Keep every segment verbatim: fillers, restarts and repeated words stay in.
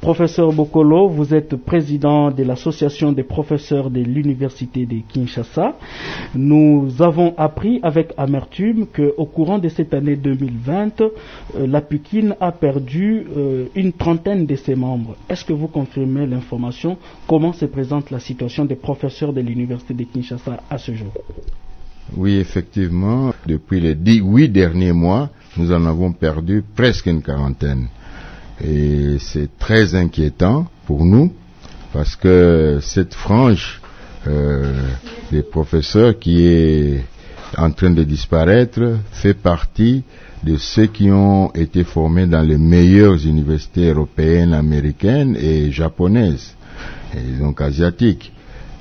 Professeur Bokolo, vous êtes président de l'association des professeurs de l'université de Kinshasa. Nous avons appris avec amertume qu'au courant de cette année deux mille vingt, euh, la Pukine a perdu euh, une trentaine de ses membres. Est-ce que vous confirmez l'information? Comment se présente la situation des professeurs de l'université de Kinshasa à ce jour? Oui, effectivement, depuis les dix, huit derniers mois, nous en avons perdu presque une quarantaine. Et c'est très inquiétant pour nous, parce que cette frange euh, des professeurs qui est en train de disparaître fait partie de ceux qui ont été formés dans les meilleures universités européennes, américaines et japonaises, et donc asiatiques.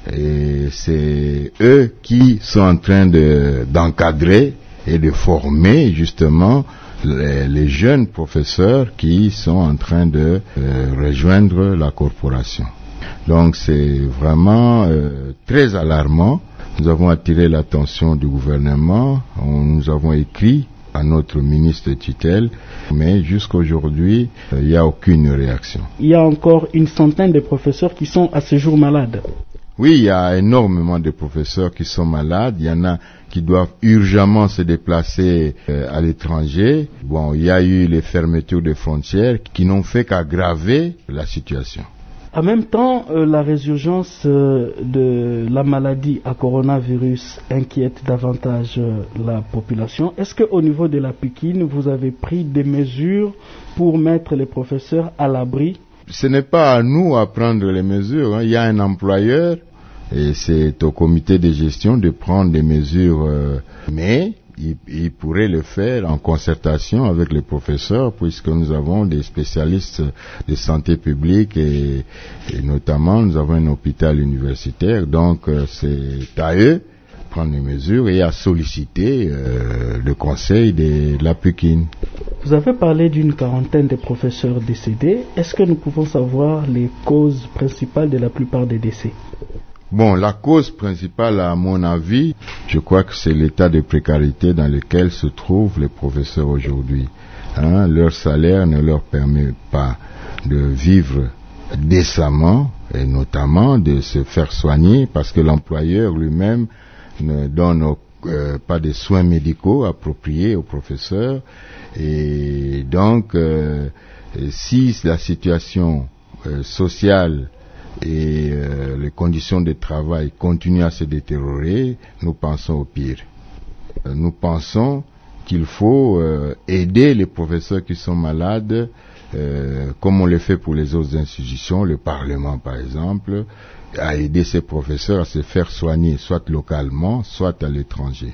Et c'est eux qui sont en train de, d'encadrer et de former justement les, les jeunes professeurs qui sont en train de euh, rejoindre la corporation. Donc c'est vraiment euh, très alarmant. Nous avons attiré l'attention du gouvernement, on, nous avons écrit à notre ministre de tutelle, mais jusqu'à aujourd'hui, il euh, n'y a aucune réaction. Il y a encore une centaine de professeurs qui sont à ce jour malades. Oui, il y a énormément de professeurs qui sont malades. Il y en a qui doivent urgemment se déplacer euh, à l'étranger. Bon, il y a eu les fermetures des frontières qui n'ont fait qu'aggraver la situation. En même temps, euh, la résurgence euh, de la maladie à coronavirus inquiète davantage euh, la population. Est-ce qu'au niveau de la Pukine, vous avez pris des mesures pour mettre les professeurs à l'abri? Ce n'est pas à nous à prendre les mesures, hein. Il y a un employeur et c'est au comité de gestion de prendre des mesures, euh, mais il, il pourrait le faire en concertation avec les professeurs, puisque nous avons des spécialistes de santé publique et, et notamment nous avons un hôpital universitaire, donc euh, c'est à eux prendre les mesures et à solliciter euh, le conseil de, de la Pukine. Vous avez parlé d'une quarantaine de professeurs décédés. Est-ce que nous pouvons savoir les causes principales de la plupart des décès? Bon, la cause principale, à mon avis, je crois que c'est l'état de précarité dans lequel se trouvent les professeurs aujourd'hui. Hein, leur salaire ne leur permet pas de vivre décemment et notamment de se faire soigner parce que l'employeur lui-même ne donne euh, pas de soins médicaux appropriés aux professeurs. Et donc, euh, si la situation euh, sociale et euh, les conditions de travail continuent à se détériorer, nous pensons au pire. Euh, nous pensons qu'il faut euh, aider les professeurs qui sont malades, euh, comme on le fait pour les autres institutions, le Parlement par exemple, à aider ces professeurs à se faire soigner, soit localement, soit à l'étranger.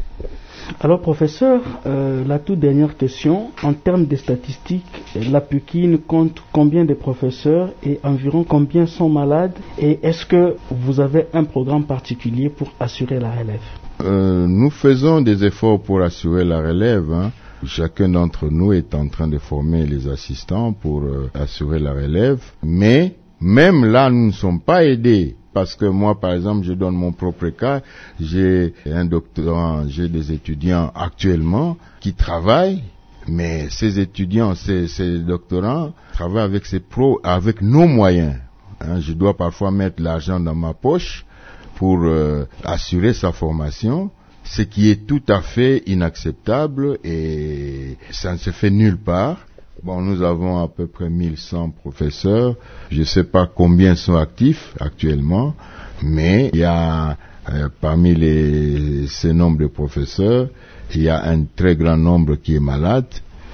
Alors professeur, euh, la toute dernière question, en termes de statistiques, la Pukine compte combien de professeurs et environ combien sont malades, et est-ce que vous avez un programme particulier pour assurer la relève? euh, Nous faisons des efforts pour assurer la relève, hein. Chacun d'entre nous est en train de former les assistants pour euh, assurer la relève, mais même là nous ne sommes pas aidés. Parce que moi, par exemple, je donne mon propre cas, j'ai un doctorant, j'ai des étudiants actuellement qui travaillent, mais ces étudiants, ces, ces doctorants travaillent avec ces pros, avec nos moyens. Hein, je dois parfois mettre l'argent dans ma poche pour euh, assurer sa formation, ce qui est tout à fait inacceptable et ça ne se fait nulle part. Bon, nous avons à peu près mille cent professeurs. Je ne sais pas combien sont actifs actuellement, mais il y a euh, parmi les, ces nombres de professeurs, il y a un très grand nombre qui est malade.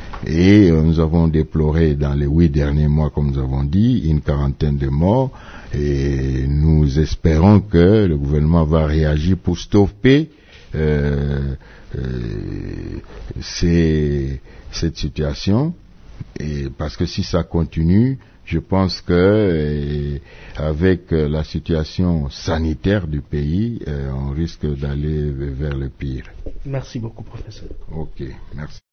Et euh, nous avons déploré dans les huit derniers mois, comme nous avons dit, une quarantaine de morts. Et nous espérons que le gouvernement va réagir pour stopper euh, euh, ces, cette situation. Et parce que si ça continue, je pense que euh, avec euh, la situation sanitaire du pays, euh, on risque d'aller vers le pire. Merci beaucoup, professeur. Ok, merci.